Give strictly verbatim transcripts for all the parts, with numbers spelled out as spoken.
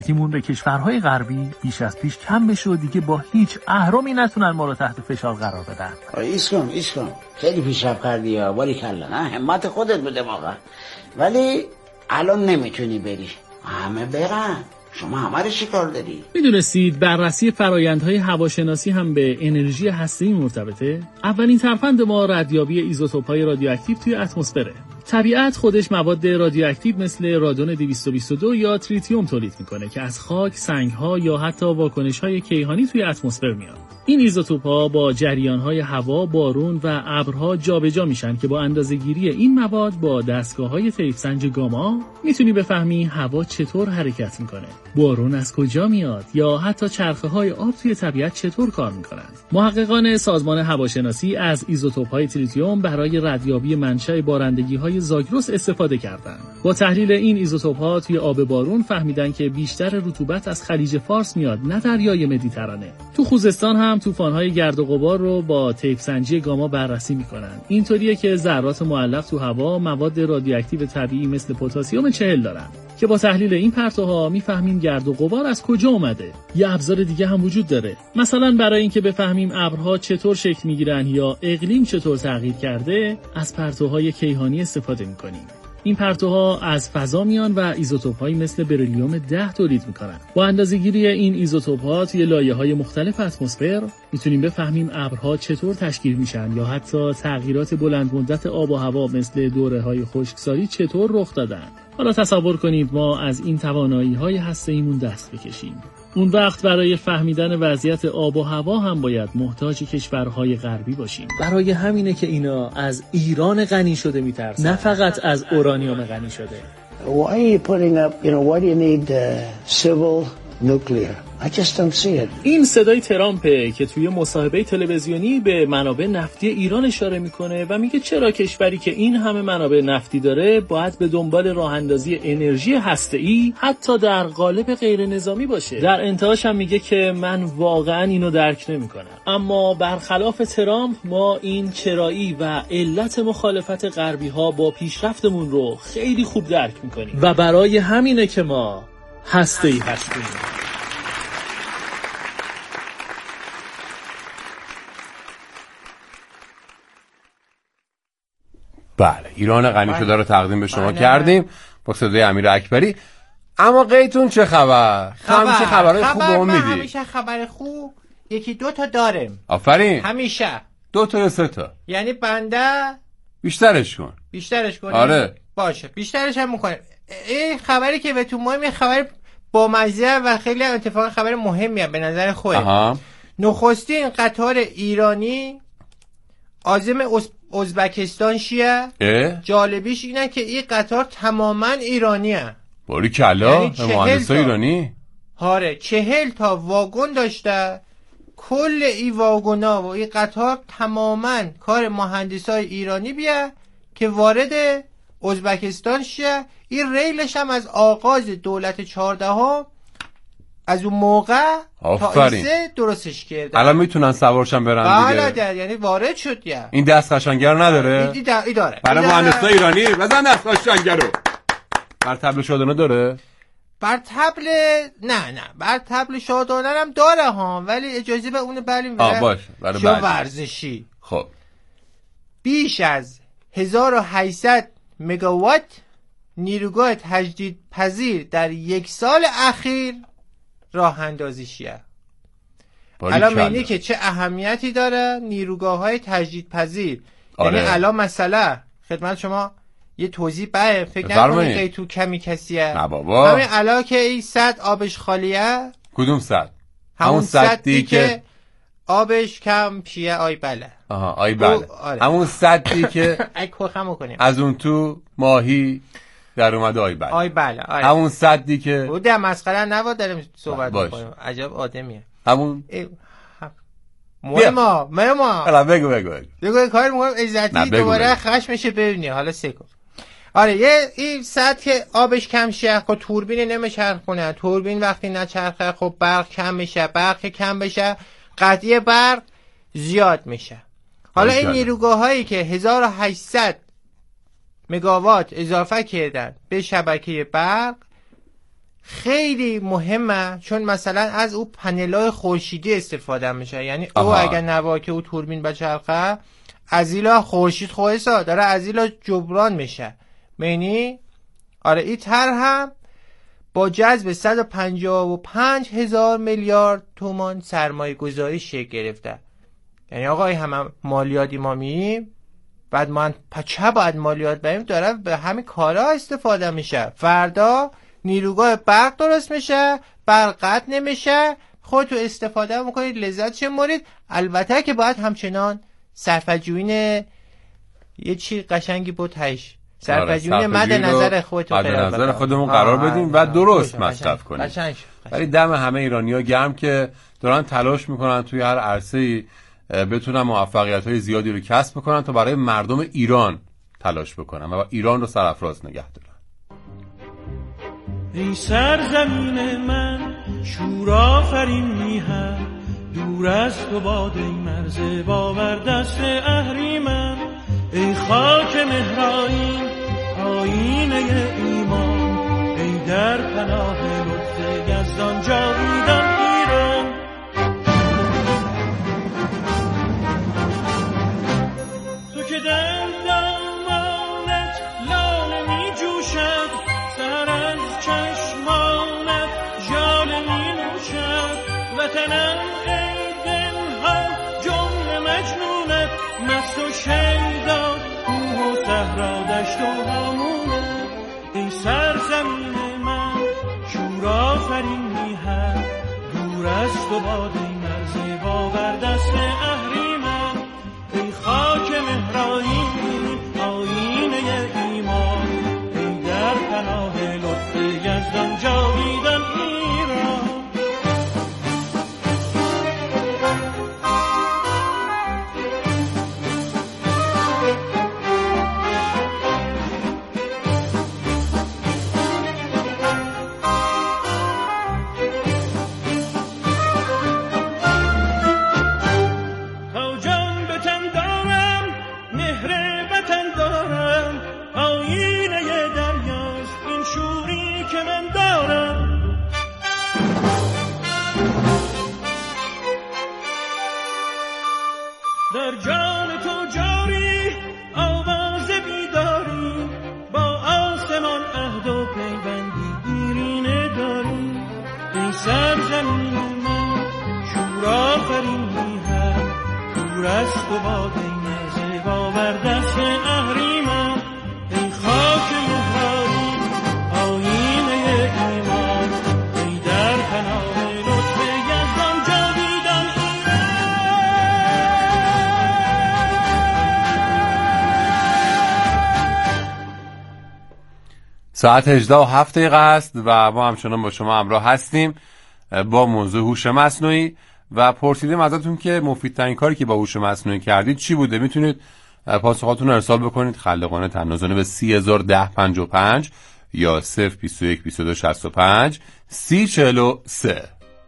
تیمون به کشورهای غربی بیش از پیش کم بشه و دیگه با هیچ اهرمی نتونن ما رو تحت فشار قرار بدن. ایس کن ایس کن خیلی پیشرفت کردی ها، باری کلا نه همت خودت بده واقعا، ولی الان نمیتونی بری، همه برن، شما همه رو چیکار داری؟ میدونستید بررسی فرآیندهای هواشناسی هم به انرژی هسته‌ای مرتبطه؟ اولین ترفند ما ردیابی ایزوتوپ‌های رادیواکتیو توی اتمسفره. طبیعت خودش مواد رادیواکتیو مثل رادون دویست و بیست و دو یا تریتیوم تولید میکنه که از خاک، سنگ‌ها یا حتی واکنش‌های کیهانی توی اتمسفر میاد. این ایزوتوپ‌ها با جریان‌های هوا، بارون و ابرها جابجا میشن که با اندازه‌گیری این مواد با دستگاه‌های طیف‌سنج گاما میتونی بفهمی هوا چطور حرکت میکنه، بارون از کجا میاد یا حتی چرخه‌های آب توی طبیعت چطور کار میکنن. محققان سازمان هواشناسی از ایزوتوپ‌های تریتیوم برای ردیابی منشأ بارندگی‌های زاگرس استفاده کردند. با تحلیل این ایزوتوپ‌ها توی آب بارون فهمیدن که بیشتر رطوبت از خلیج فارس میاد، نه دریای مدیترانه. تو خوزستان هم طوفان‌های گرد و غبار رو با طیف‌سنجی گاما بررسی می‌کنن. اینطوریه که ذرات معلق تو هوا مواد رادیواکتیو طبیعی مثل پتاسیم چهل دارن که با تحلیل این پرتوها می‌فهمیم گرد و غبار از کجا اومده. یه ابزار دیگه هم وجود داره. مثلا برای اینکه بفهمیم ابرها چطور شکل می‌گیرن یا اقلیم چطور تغییر کرده، از پرتوهای کیهانی استفاده می‌کنیم. این پرتوها از فضا میان و ایزوتوپ‌هایی مثل بریلیوم ده تولید میکنن. با اندازه‌گیری این ایزوتوپ‌ها توی لایه‌های مختلف اتمسفر میتونیم بفهمیم ابرها چطور تشکیل میشن یا حتی تغییرات بلند مدت آب و هوا مثل دوره‌های خشکسالی چطور رخ دادن. حالا تصور کنید ما از این توانایی‌های هسته‌ایمون دست بکشیم. اون وقت برای فهمیدن وضعیت آب و هوا هم باید محتاج کشورهای غربی باشیم. برای همینه که اینا از ایران غنی شده میترسن، نه فقط از اورانیوم غنی شده. Why are you putting up, you know, why do you need uh, civil nuclear? I just don't see it. این صدای ترامپه که توی مصاحبه تلویزیونی به منابع نفتی ایران اشاره میکنه و میگه چرا کشوری که این همه منابع نفتی داره باید به دنبال راه اندازی انرژی هسته‌ای حتی در قالب غیر نظامی باشه. در انتهاش هم میگه که من واقعا اینو درک نمیکنم. اما برخلاف ترامپ ما این چرایی و علت مخالفت غربی ها با پیشرفتمون رو خیلی خوب درک میکنیم و برای همینه که ما هسته‌ای هستیم. بله، ایران غنی شده رو تقدیم به شما کردیم با صدای امیر اکبری. اما قیتون چه خبر؟ خبر همیشه خبرهای خوب به ما میدی. همیشه خبر خوب یکی دو تا داریم. آفرین. همیشه دو تا یا سه تا؟ یعنی بنده بیشترش کن. بیشترش کنیم؟ آره باشه بیشترش هم میکنیم. این خبری که به تو مهم، خبر با مزه و خیلی اتفاق خبر مهمیه به نظر خودم. نخستین قطار ایرانی عازم ازبکستان شیه. جالبیش اینه که این قطار تماما ایرانیه. باری کلا یعنی مهندسای ایرانی. آره چهل تا واگن داشته. کل این واگونا و این قطار تماما کار مهندسای ایرانی بیه که وارد ازبکستان شه. این ریلش هم از آغاز دولت چهاردهم از اون موقع تا ایسه درستش کرده. الان میتونن سوارشن برن دیگه. بله یعنی وارد شد یا این دست قشنگر نداره؟ این داره, داره. برای مهندسای ایرانی بزن دست قشنگر رو. بر تبل شادانه داره؟ بر تبل نه نه بر تبل شادانه هم داره ها، ولی اجازه به اون بریم آه باشه برای بعد ورزشی. خب بیش از هزار و هشتصد مگاوات نیروگاه تجدید پذیر در یک سال اخیر راه اندازی شیه. الان معنی که چه اهمیتی داره نیروگاه های تجدید پذیر. آره. یعنی الان مسئله خدمت شما یه توضیح بره، فکر نکنید که تو کمی کسیه. نه بابا. همین الان که این سد آبش خالیه. کدوم سد؟ همون سدی که آبش کم پیه. آی بله. آها آی بله. آره. همون سدی که ای کوخمو کنیم. از اون تو ماهی در اومده. آی بله. آی بله. آره. همون سدی که بوده مسخره نبود داریم صحبت می‌کنیم. عجب آدمیه. همون مهما مهما حالا بگو بگو بگو کار مهم عزتی دوباره خشمش ببینی. حالا سکو آره یه این سد که آبش کم شه خب توربین نمیچرخونه. توربین وقتی نچرخه خب برق کم میشه. برق کم بشه قطعی برق زیاد میشه. حالا این نیروگاه هایی که هزار و هشتصد مگاوات اضافه کردن به شبکه برق خیلی مهمه، چون مثلا از او پنل‌های خورشیدی استفاده میشه. یعنی آها. او اگر نواکه او توربین بچرخه، از ایلا خورشید خودسا داره از ایلا جبران میشه. معنی آره این طرح هم با جذب صد و پنجاه و پنج هزار میلیارد تومان سرمایه گذاری شکل گرفته. یعنی آقا این همه مالیاتی ما مییم، بعد ما پچه باید مالیات بریم، داره به همین کارا استفاده میشه. فردا نیروگاه برق درست میشه، برق قطع نمیشه، خودتو استفاده میکنید، لذت مورید. البته که باید همچنان صرفه‌جویی یه چی قشنگی بود تایش صرفه‌جویی مد نظر خودتو مد نظر خودمون قرار بدیم و درست مصرف کنیم. ولی دم همه ایرانی‌ها گرم که دارن تلاش میکنن توی هر عرصه‌ای بتونن موفقیت‌های زیادی رو کسب بکنن تا برای مردم ایران تلاش بکنن و ایران رو سرافراز نگه دارن. ای سرزمین من شور آفرین میهم، دور از تو باد ای مرز باور دست اهریمن. ای خاک مهرآیین آیینه ایمان، ای در پناه لطف یزدان جاویدان ایران. تو که در دامانت لاله می جوشد، سر از چشمانت ژاله می نوشد. وطنم ای دلها جمله مجنونت، مست و شیدا کوه و صحرا دشت و هامونت. ای سرزمین من شور آفرین میهم، دور از تو باد ای مرز باور دست اهریمن. ای خاک مهرآیین آیینه ایمان، ای در پناه لطف یزدان جاویدان ایران. در جان تو جاری آواز بیداری، با آسمان عهد و پیوندی دیرینه داری. ای سرزمین من شور آفرین میهم، دور از تو باد ای مرز باور دست اهریمن. ای خاک مهرآیین آیینه ایمان، ای در پناه لطف یزدان جاویدان ایران. ساعت هجده و هفت دقیقه است و ما همچنان با شما همراه هستیم با موضوع هوش مصنوعی و پرسیدیم ازتون که مفیدترین کاری که با هوش مصنوعی کردید چی بوده. میتونید پاسخاتون رو ارسال بکنید خلاقانه تنازانه به سی هزار و ده پنجاه و پنج یا صفر بیست و یک بیست و دو شصت و پنج سی چهل و سه.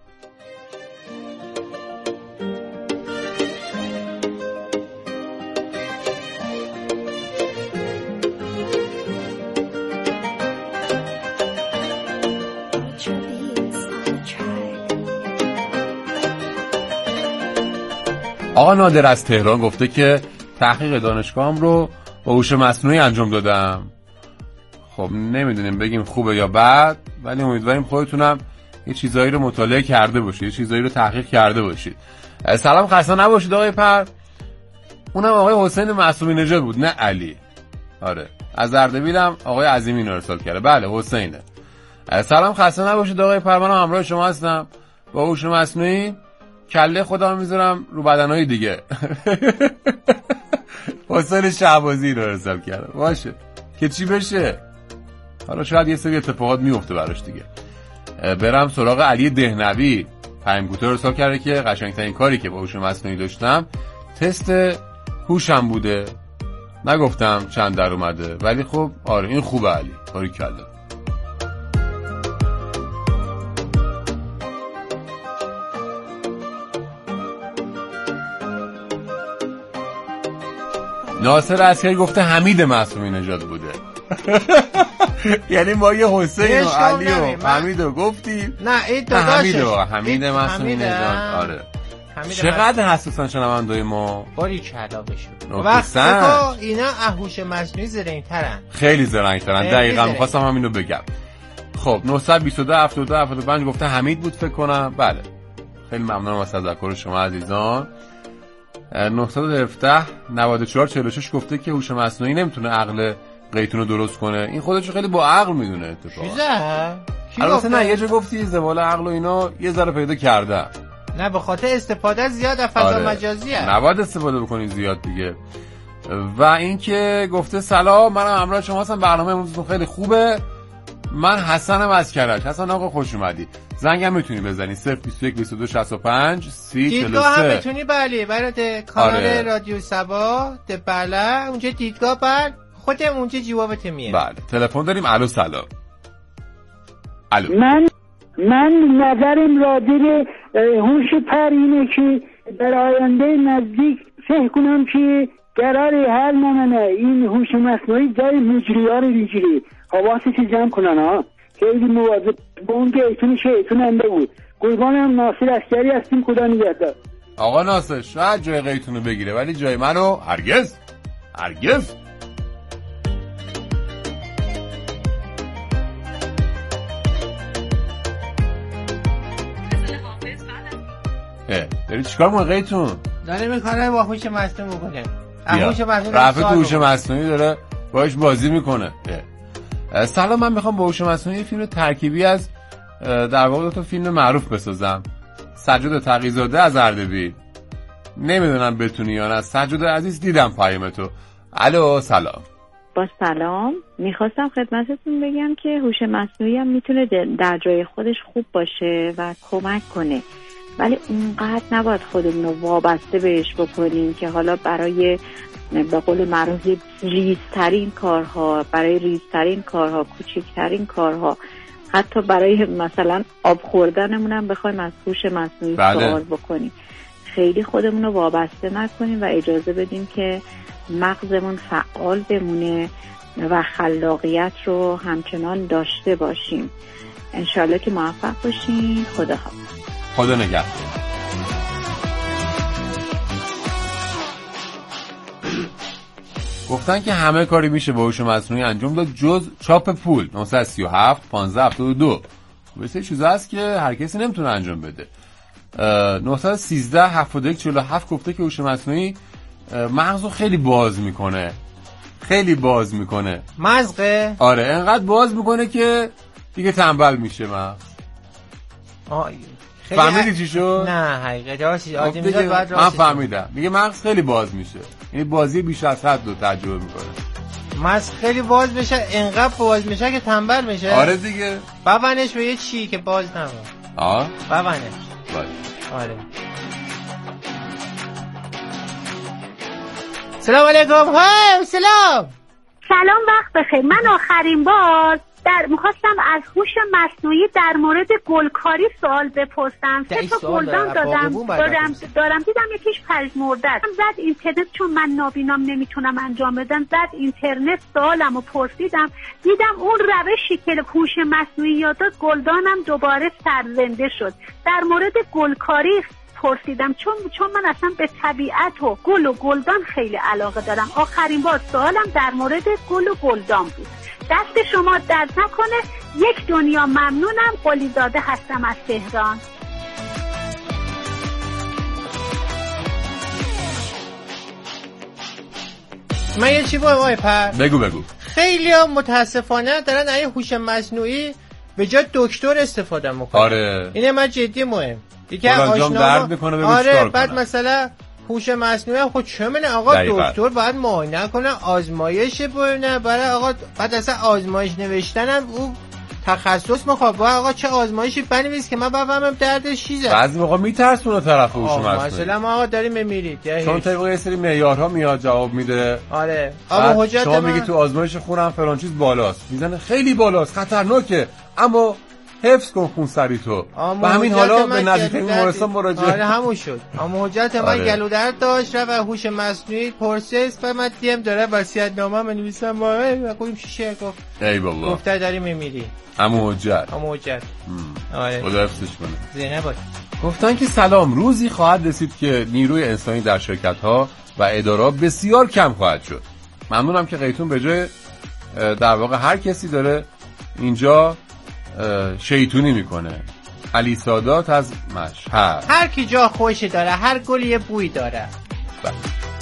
آقا نادر از تهران گفته که تحقیق دانشگاهم رو با هوش مصنوعی انجام دادم. خب نمیدونیم بگیم خوبه یا بد، ولی امیدواریم خودتونم یه چیزایی رو مطالعه کرده باشید، یه چیزایی رو تحقیق کرده باشید. سلام، خسته نباشید آقای پر. اونم آقای حسین معصومی نژاد بود، نه علی. آره از اردبیلم آقای عظیمی ارسال کرده. بله حسینه. سلام، خسته نباشید آقای پر. منم همراه شما هستم. با هوش مصنوعی کله خودم میذارم رو بدنهای دیگه. حسین شعبازی رو ارسال کرده. باشه که چی بشه، حالا شاید یه سری اتفاقات میفته براش دیگه. برم سراغ علی دهنوی. پیام کوتاه ارسال کرده که قشنگترین کاری که با هوش مصنوعی داشتم تست هوشم بوده. نگفتم چند در اومده، ولی خب آره این خوبه علی، باری کلا. ناصر عسکری گفته حمید معصومی نژاد بوده. یعنی ما یه حسین و اشکال علی و نداره. من- حمید رو گفتیم. نه این نه، حمید داداشش. رو حمید این معصومی حمیده. نژاد. آره. حمید چقدر حساسن شنوندای ما. باری کلا بشون نکته وقت سنج. بکا اینا اهوش مصنوعی زرنگ‌ترن. خیلی زرنگ‌ترن. خیلی دقیقاً زرنگ. می‌خواستم همین رو بگم. خب نه دو دو هفتاد و دو هفتاد و پنج گفته حمید بود فکر کنم. بله. خیلی ممنونم از تذکر شما عزیزان. نه یک هفت نود و چهار چهل و شش گفته که هوش مصنوعی نمیتونه عقل قیتون رو درست کنه. این خودش رو خیلی با عقل میدونه اتفاقا. چیزه؟ کی البته گفته؟ نه یه جا گفتی زبال عقل و اینا یه ذره پیدا کرده. نه به خاطر استفاده زیاد از فضا آره. مجازیه. نباید استفاده بکنی زیاد دیگه. و اینکه گفته سلام منم همراه شما هستم، برنامه امروزتون خیلی خوبه. من حسنم از کرج. حسن آقا خوش اومدی. زنگم میتونی بزنی صفر بیست و یک بیست و دو شصت و پنج سی چهل و دیدگاه هم سه. بتونی بله برای کانال آره. رادیو سبا ده بله اونجا دیدگاه بر خودم اونجا جوابت میه. بله تلفن داریم. الو سلام. الو. من من نظرم راجع به هوش پر اینه که در آینده نزدیک فکر کنم که قرار هر نمونه این هوش مصنوعی جای مجری‌ها رو بگیره. حواسش جمع کنن ها. خیلی مواظب با اون که ایتون شیطون انده بود. قربانم ناصر عسکری هستیم، خدا نگهدار. آقا ناصر شاید جای قیتونو بگیره ولی جای منو هرگز هرگز. اه داری چیکار می‌کنی قیتون؟ داره میکنه با هوش مصنوعی میکنه. هوش مصنوعی رفت تو هوش سوال مصنوعی داره باش بازی میکنه. اه. سلام من میخوام با هوش مصنوعی فیلم ترکیبی از اه، در واقع دو تا فیلم معروف بسازم. سجاد تقی‌زاده از اردبیل. نمیدونم بتونی یا نه. سجاد عزیز دیدم پیامتو. الو سلام. با سلام، میخواستم خدمتتون بگم که هوش مصنوعی هم میتونه در جای خودش خوب باشه و کمک کنه، ولی اونقدر نباید خودمون رو وابسته بهش بکنیم که حالا برای به قول معروف ریزترین کارها، برای ریزترین کارها، کوچکترین کارها، حتی برای مثلا آب خوردنمون هم بخوایم از هوش مصنوعی بله. سوال بکنیم. خیلی خودمون رو وابسته نکنیم و اجازه بدیم که مغزمون فعال بمونه و خلاقیت رو همچنان داشته باشیم. انشالله که موفق باشین. خدا حافظ. خدا نگهدار. گفتن که همه کاری میشه با هوش مصنوعی انجام داد جز چاپ پول. نه سه هفت پانزده هفتاد و دو مثل چیزا هست که هر کسی نمیتونه انجام بده. نه یک سه هفتاد و یک چهل و هفت گفته که هوش مصنوعی مغزو خیلی باز میکنه. خیلی باز میکنه. مزقه؟ آره انقدر باز میکنه که دیگه تنبل میشه مغز. فهمیدی چی شد؟ نه حقیقت راستی آدمی دیگه داد بعد من راستی فهمیدم. میگه مغز خیلی باز میشه. یعنی بازی بیش از حد رو تجربه میکنه. مغز خیلی باز بشه، انقدر باز میشه که تنبل میشه. آره دیگه. ببنش به یه چی که باز نمونه. آه ببنش. باید. آره. سلام علیکم. های سلام. سلام وقت بخیر. من آخرین بار در میخواستم از هوش مصنوعی در مورد گلکاری سوال بپرسم. سه تا گلدان دادم دارم دارم دیدم یکیش پژمرده است. زد اینترنت، چون من نابینام نمیتونم انجام بدم، زد اینترنت سوالمو پرسیدم، دیدم اون روشی که هوش مصنوعی یاد داد گلدانم دوباره سرزنده شد. در مورد گلکاری پرسیدم چون چون من اصلا به طبیعت و گل و گلدان خیلی علاقه دارم. آخرین بار سوالم در مورد گل و گلدان بود. دست شما درد نکنه. یک دنیا ممنونم. قلیزاده هستم از تهران. من یه چی باید وای پر بگو بگو. خیلی ها متاسفانه دارن این هوش مصنوعی به جای دکتر استفاده میکنن. آره اینه من جدی مهم. دیگه آشنا درد میکنه ببین آره چیکار بعد کنن. مثلا هوش مصنوعی خود چه منه آقا دقیقا. دکتر باید معاینه کنه، آزمایش ببینه برای آقا، بعد اصلا آزمایش نوشتنم او تخصص میخواد. آقا چه آزمایشی بنویس که من بفهمم دردش چیزه. بعضی موقع میترسونه طرف هوش مصنوعی. مثلا ما آقا داریم میمیرید چون طبق یه سری معیارها میاد جواب میده. آره آقا حجت شما من... میگی تو آزمایش خونم فلان چیز بالاست، میزنه خیلی بالاست، خطرناکه، اما حفظ کن خونسردی تو و همین حالا به نزدیکترین بیمارستان مراجعه. آره همون شد. اما حجت من آره. گلو درد داشت و هوش مصنوعی پرسس و من دیم داره وصیت‌نامه بنویسم و قویم شیشه گفت ای بابا گفته داری میمیری. عمو حجت عمو حجت آره خدا حفظش کنه. زینه باش. گفتن که سلام، روزی خواهد رسید که نیروی انسانی در شرکت‌ها و ادارات بسیار کم خواهد شد. ممنونم که قیتون به جای در واقع هر کسی داره اینجا شیطونی میکنه. علی سادات از مشهد. هر کی جا خوش داره، هر گلی یه بوی داره. بله.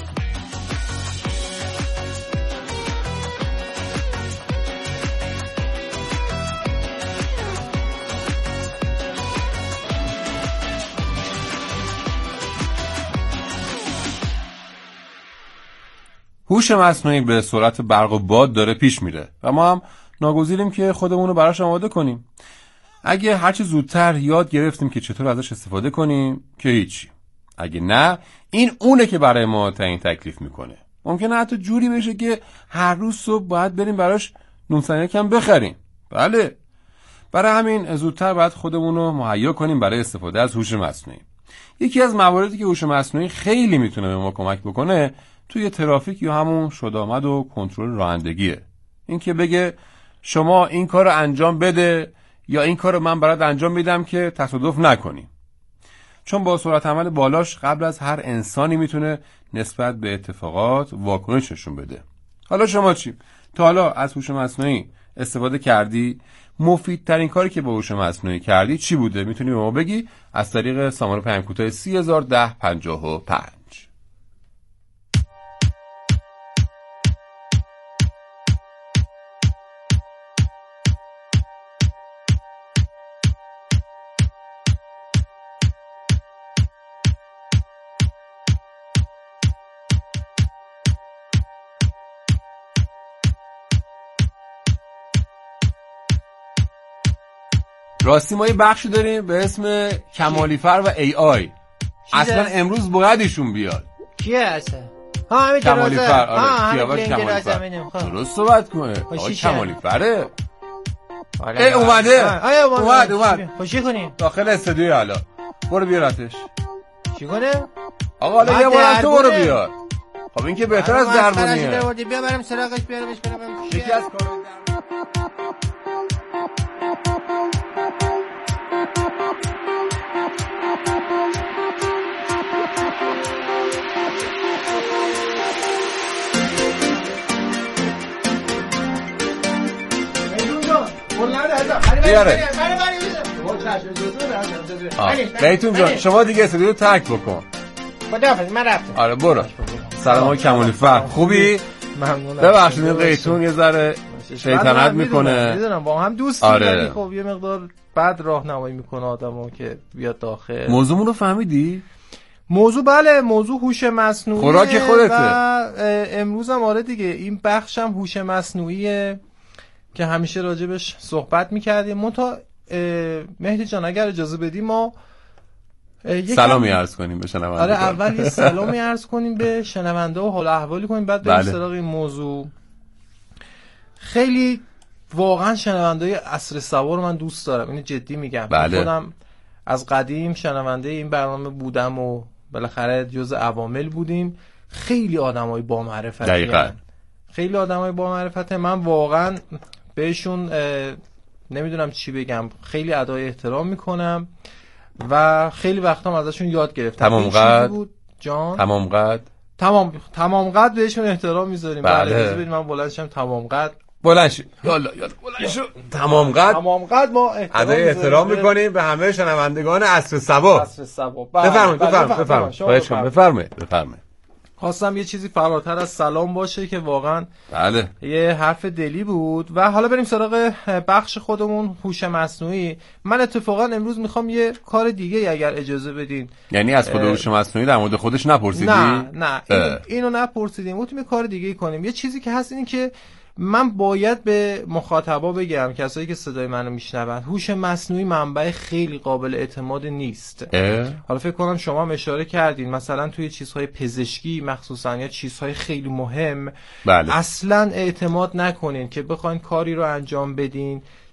هوش مصنوعی به سرعت برق و باد داره پیش میره و ما هم ناگزیریم که خودمون رو براش آماده کنیم. اگه هرچی زودتر یاد گرفتیم که چطور ازش استفاده کنیم که هیچی. اگه نه، این اونه که برای ما تعیین تکلیف میکنه. ممکنه حتی جوری بشه که هر روز صبح باید بریم براش نون سنگک هم بخریم. بله. برای همین زودتر باید خودمون رو مهیا کنیم برای استفاده از هوش مصنوعی. یکی از مواردی که هوش مصنوعی خیلی میتونه به ما کمک بکنه توی ترافیک یا همون شدآمد و کنترل رانندگیه. این که بگه شما این کار رو انجام بده یا این کار رو من برات انجام میدم که تصادف نکنی. چون با سرعت عمل بالاش قبل از هر انسانی میتونه نسبت به اتفاقات واکنش نشون بده. حالا شما چی؟ تا حالا از هوش مصنوعی استفاده کردی؟ مفیدترین کاری که با هوش مصنوعی کردی چی بوده؟ میتونی به ما بگی از طریق سامانه پیام کوتاه سی هزار و ده پنجاه و پنج. راستی ما یه بخشی داریم به اسم کمالیفر و ای آی. اصلا امروز باید ایشون بیاد. کیه اصلا؟ ها همین کمالیفر. آره کیاوش کمالیفر. درست صحبت کنه. آقا کمالیفره. ای اومده. اومد اومد. خوشی کنیم. داخل استودیو حالا. برو بیارتش. چی کنه؟ آقا حالا یه بار تو برو بیار. خب این که بهتر از درمونیه. بیا برم سراغش بیارمش برم. یکی از کارهای بیاره. بیتون جان شما دیگه استودیو رو ترک بکن. خداحافظ من رفتم. آره برو. سلام آقای کمالیفر. خوبی؟ ممنونم. ببخشید این قیتون یه ذره شیطنت میکنه. میدونم با هم دوست آره. خب یه مقدار بد راهنمایی میکنه آدمو که بیاد داخل. موضوعمون رو فهمیدی؟ موضوع بله موضوع هوش مصنوعی خوراک خودته. و امروز هم آره دیگه این بخش هم هوش مصنوعیه که همیشه راجبش صحبت میکردیم. منتها مهدی جان اگر اجازه بدی ما سلامی عرض کنیم به شنونده. آره اول یه سلامی عرض کنیم به شنونده و حال احوالی کنیم بعد بریم بله. سراغ این موضوع. خیلی واقعا شنونده‌های عصر سوار من دوست دارم، اینو جدی میگم. بله. خودم از قدیم شنونده این برنامه بودم و بالاخره جزء عوامل بودیم. خیلی آدمای با معرفتی دقیقاً. خیلی آدمای با معرفته. من واقعا بهشون نمیدونم چی بگم، خیلی ادای احترام میکنم و خیلی وقتا ازشون یاد گرفتم. تمام قد بود جان تمام قد تمام تمام قد بهشون احترام میذاریم. بله بله من بلند شم تمام قد بلند شو یالا یالا بلند شو تمام قد تمام قد ما ادای احترام میکنیم به همه شنوندگان عصر صبا. عصر صبا بفرمایید بفرمایید بفرمایید بفرمایید بفرمایید. خواستم یه چیزی فراتر از سلام باشه که واقعا بله یه حرف دلی بود. و حالا بریم سراغ بخش خودمون هوش مصنوعی. من اتفاقا امروز میخوام یه کار دیگه اگر اجازه بدین. یعنی از خود هوش مصنوعی در مورد خودش نپرسیدی؟ نه نه اینو, اینو نپرسیدیم. گفتیم یه کار دیگه کنیم. یه چیزی که هست این که من باید به مخاطبا بگم، کسایی که صدای منو میشنون، هوش مصنوعی منبع خیلی قابل اعتماد نیست. اه؟ حالا فکر کنم شما هم اشاره کردین مثلا توی چیزهای پزشکی مخصوصا یا چیزهای خیلی مهم بله. اصلا اعتماد نکنین که بخواین کاری رو انجام بدین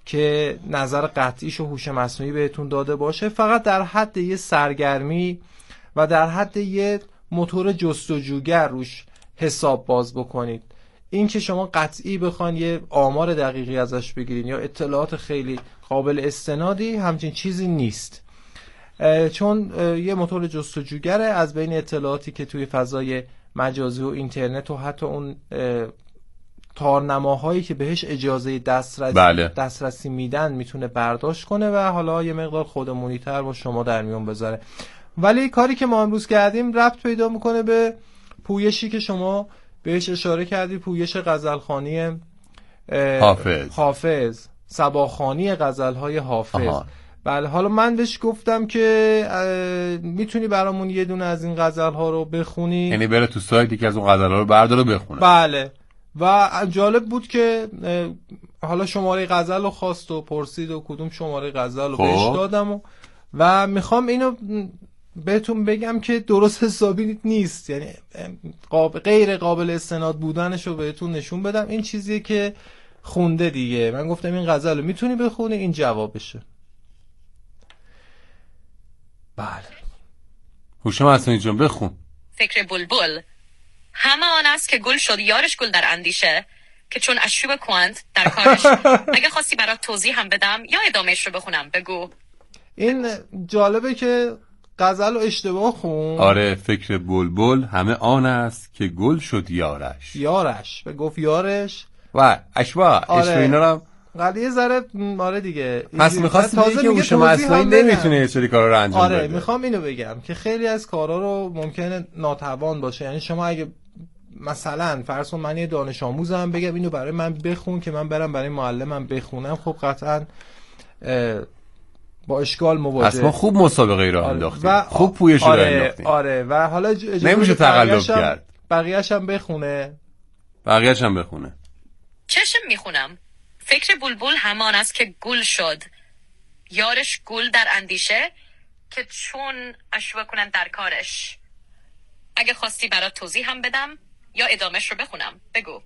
که نظر قطعیش و هوش مصنوعی بهتون داده باشه، فقط در حد یه سرگرمی و در حد یه موتور جستجوگر روش حساب باز بکنید. این که شما قطعی بخوان یه آمار دقیقی ازش بگیرین یا اطلاعات خیلی قابل استنادی، همچین چیزی نیست، چون یه موتور جستجوگره. از بین اطلاعاتی که توی فضای مجازی و اینترنت و حتی اون تارنماهایی که بهش اجازه دسترسی, بله. دسترسی میدن میتونه برداشت کنه و حالا یه مقدار خودمونی‌تر با شما در میون بذاره. ولی کاری که ما امروز کردیم ربط پیدا میکنه به پویشی که شما بهش اشاره کردی، پویش غزلخوانی حافظ حافظ صباخوانی غزل‌های حافظ. آها. بله، حالا من بهش گفتم که میتونی برامون یه دونه از این غزل‌ها رو بخونی، یعنی بره تو سایتی که از اون غزل‌ها رو برداره بخونه. بله، و جالب بود که حالا شماره غزل رو خواست و پرسید و کدوم شماره غزل رو بهش دادم و, و میخوام اینو بهتون بگم که درست حسابی نیست، یعنی قابل غیر قابل استناد بودنش رو بهتون نشون بدم. این چیزیه که خونده دیگه. من گفتم این غزل رو میتونی بخونی، این جوابشه. بله، هوش مصنوعی جان بخون. فکر بلبل همه آن است که گل شد یارش گل در اندیشه، که چون اشوب کوانت در کارش. اگه خواستی برات توضیح هم بدم یا ادامهش رو بخونم بگو. این جالبه که غزل رو اشتباه خون. آره، فکر بلبل همه آن است که گل شد یارش. یارش به گفت یارش و اشوا. آره. اشوا اینا رو قضیه یه ذره آره دیگه. پس می‌خواستی بگی که هوش مصنوعی نمیتونه یه سری کارا رو انجام آره بده. آره، میخوام اینو بگم که خیلی از کارا رو ممکنه ناتوان باشه. یعنی شما اگه مثلا فرض کن من یه دانش آموزم بگم اینو برای من بخون که من برم برای معلمم بخونم، خب قطعاً با اشکال مواجه. اصلا خوب مسابقه ای راه انداختیم، و خوب پویش رو آره انداختیم. آره و حالا نمیشه تقلب کرد. بقیه‌اش هم بخونه. بقیه‌اش هم بخونه. چشم میخونم. فکر بلبل همان است که گل شد یارش گل در اندیشه، که چون اشوه کنن در کارش. اگه خواستی برات توضیح هم بدم یا ادامهش رو بخونم بگو.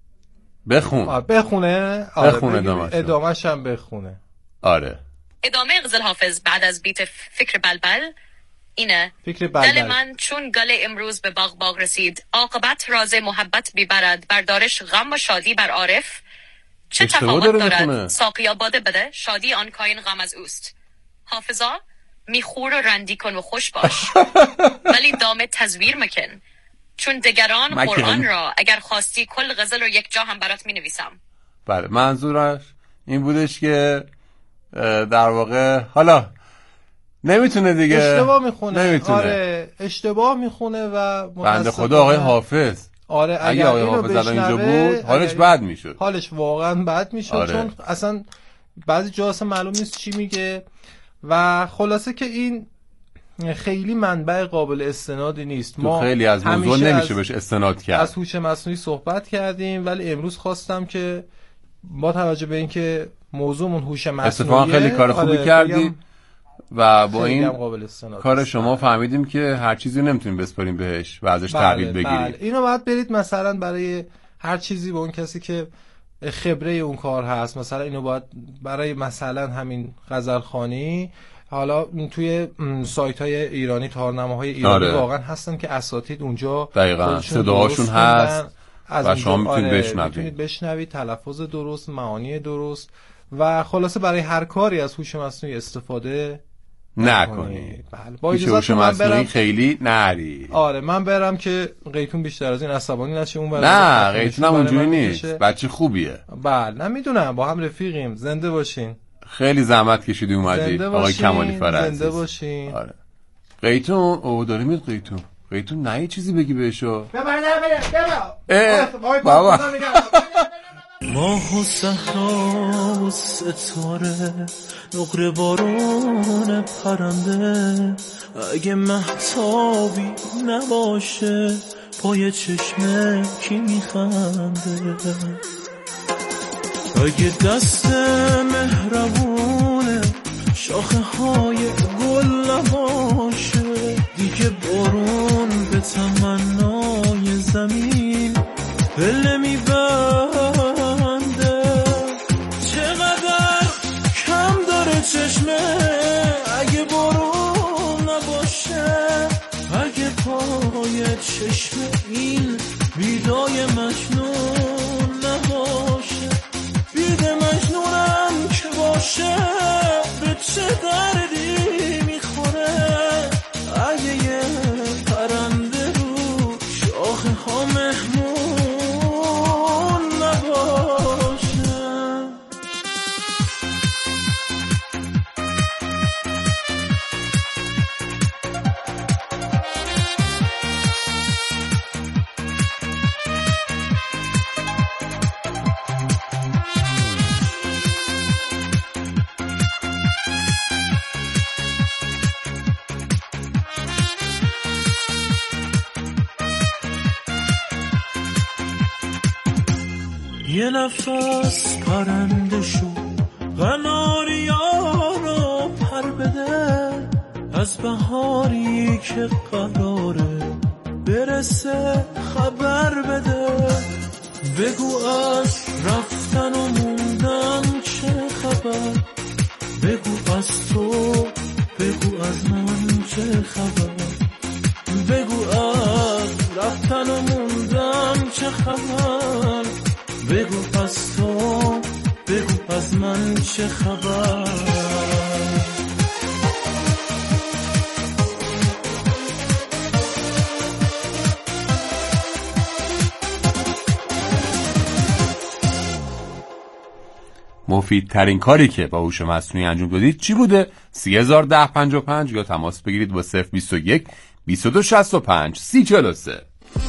بخون. بخونه. آره بخونه ادامهش. ادامهش هم بخونه. آره. ادامه غزل حافظ بعد از بیت فکر بلبل اینه: فکر بلبل. دل من چون گل امروز به باغ باغ رسید، عاقبت راز محبت بیبرد، بردارش غم و شادی بر عارف. چه تفاوت دارد ساقیا باده بده، شادی آن کاین غم از اوست. حافظا میخور و رندی کن و خوش باش، ولی دام تزویر مکن، چون دگران مکن. قرآن را اگر خواستی کل غزل رو یک جا هم برات می نویسم. بله، منظورش این بودش که در واقع حالا نمیتونه دیگه، اشتباه میخونه. نمیتونه. آره اشتباه میخونه و بنده خدا آقای حافظ. آره اگه آقای حافظ الان اینجا بود حالش بد میشد. حالش واقعا بد میشد. آره. چون اصلا بعضی جا اصلا معلوم نیست چی میگه و خلاصه که این خیلی منبع قابل استنادی نیست. ما خیلی از موضوع نمیشه بهش استناد کرد. از هوش مصنوعی صحبت کردیم، ولی امروز خواستم که با توجه به اینکه موضوعمون هوش مصنوعیه، اتفاقا خیلی کار خوبی آره کردی و با این کار شما فهمیدیم که هر چیزی نمیتونیم بسپاریم بهش و ازش بله تحویل بگیریم. بله. اینو باید برید مثلا برای هر چیزی به اون کسی که خبره اون کار هست، مثلا اینو باید برای مثلا همین غزلخوانی، حالا توی سایت های ایرانی، تارنماهای ایرانی آره. واقعا هستن که اساتید اونجا دقیقاً صداهاشون هست از و شما میتونید آره بشنوید میتونید بشنوید، تلفظ درست، معانی درست و خلاصه برای هر کاری از هوش مصنوعی استفاده نکنید. بله، با هوش مصنوعی خیلی نری. آره من برم که قیتون بیشتر از این عصبانی نشه اون برای نه قیتون هم اونجوری نیست، بچه خوبیه. بله نمیدونم، با هم رفیقیم. زنده باشین. خیلی زحمت کشیدی اومدی آقای کمالی فرج. زنده باشین. آره قیتون او داره میاد. قیتون قیتون نه یه چیزی بگی بهشو. ببر ببر ببر بابا ماه و صحرا و ستاره، نقره بارون پرنده، اگه مهتابی نباشه پای چشم کی میخنده، اگه دست مهربونه شاخه های گل نباشه، دیگه بارون به تمنای زمین دل نمیبنده، چقدر یه نفس پرنده شو قناریا رو پر بده از بهاری که قراره برسه خبر بده بگو از رفتن و موندن چه خبر بگو از تو بگو از من چه خبر بگو از رفتن و موندن چه خبر بگو از تو بگو از من چه خبر مفیدترین کاری که با هوش مصنوعی انجام دادید چی بوده؟ سی هزار ده پنجاه و پنج یا تماس بگیرید با صفر بیست و یک بیست و دو شصت و پنج سی چهل و سه.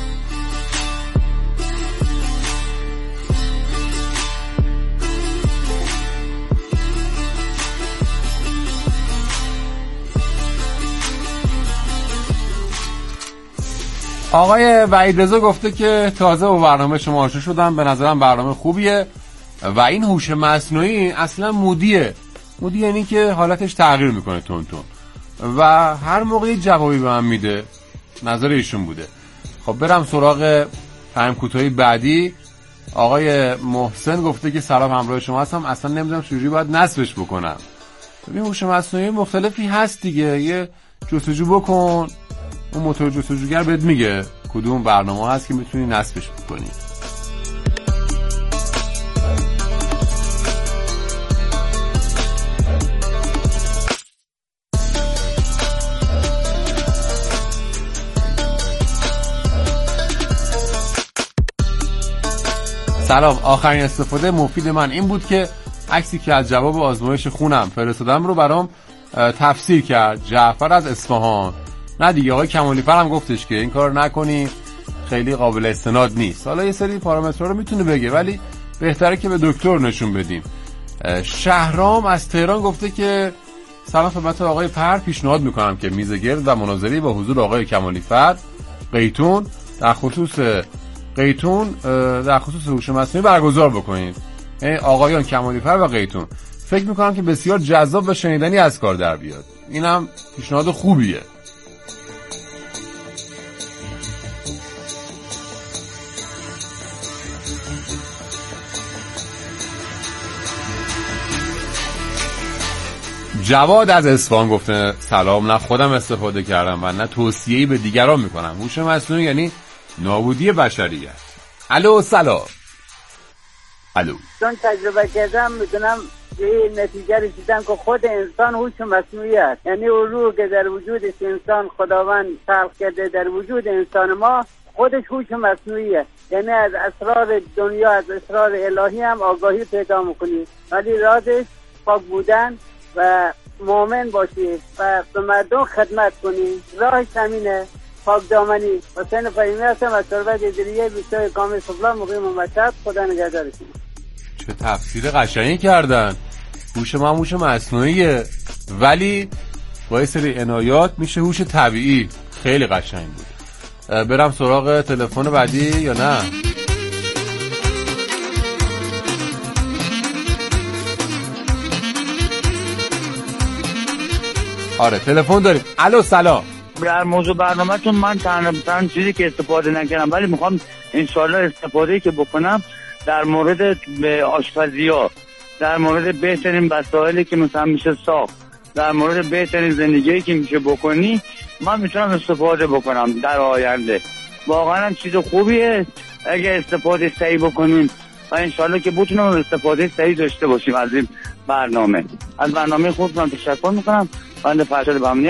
آقای وحید رضا گفته که تازه با برنامه شما آشنا شدم، به نظرم برنامه خوبیه و این هوش مصنوعی اصلا مودیه. مودی یعنی که حالتش تغییر میکنه تون تون و هر موقعی جوابی به من میده. نظر ایشون بوده. خب برم سراغ پیام کوتاهی بعدی. آقای محسن گفته که سلام، همراه شما هستم، اصلا نمیدونم چجوری باید نصبش بکنم. ببین هوش مصنوعی مختلفی هست دیگه، یه جستجو بکن، اون موتور جستجوگر بهت میگه کدوم برنامه هست که میتونی نصبش بکنی. سلام، آخرین استفاده مفید من این بود که عکسی که از جواب آزمایش خونم فرستادم رو برام تفسیر کرد جعفر از اصفهان. نه دیگه، آقای کمالیفر هم گفتش که این کار نکنی، خیلی قابل استناد نیست. حالا یه سری پارامترها رو میتونه بگه ولی بهتره که به دکتر نشون بدیم. شهرام از تهران گفته که سلام خدمت آقای پر، پیشنهاد میکنم که میز گرد و مناظری با حضور آقای کمالیفر قیتون در خصوص قیتون در خصوص هوش مصنوعی برگزار بکنید. آقایان کمالیفر و قیتون فکر میکنم که بسیار جذاب و شنیدنی از کار در بیاد. اینم پیشنهاد خوبیه. جواد از اصفهان گفته سلام، نه خودم استفاده کردم و نه توصیه‌ای به دیگران میکنم. هوش مصنوعی یعنی نابودی بشریت. الو سلام. الو. چون تجربه کردم میدونم یه نتیجه رسیدم که خود انسان هوش مصنوعی است. یعنی اون روح که در وجود انسان خداوند خلق کرده در وجود انسان ما خودش هوش مصنوعی است. یعنی از اسرار دنیا، از اسرار الهی هم آگاهی پیدا میکنی، ولی رازش پاک بودن و مؤمن باشی و به مردم خدمت کنی. راهش همینه، پاک دامنی. حسین فهیمی هستم از تربت ادریه بیستای کامل صفلا مقیم مشهد. خدا نگهدارتون. چه تفسیر قشنگی کردن. هوش ما هوش مصنوعیه ولی با یه سری عنایات میشه هوش طبیعی. خیلی قشنگ بود. برم سراغ تلفن بعدی یا نه؟ آره تلفن داریم. الو سلام. در موضوع برنامه‌تون من تنها چیزی که استفاده نکردم ولی میخوام انشالله استفاده که بکنم در مورد آشپزی‌ها، در مورد بهترین وسایلی که مثلا میشه ساخت، در مورد بهترین زندگی که میشه بکنی، من میتونم استفاده بکنم در آینده. واقعا چیز خوبیه اگه استفاده صحیح بکنیم و انشالله که بتونم استفاده صحیح داشته باشیم از این برنامه. از برنامه خودتون تشکر میکنم. بنده فرشاد بهمنی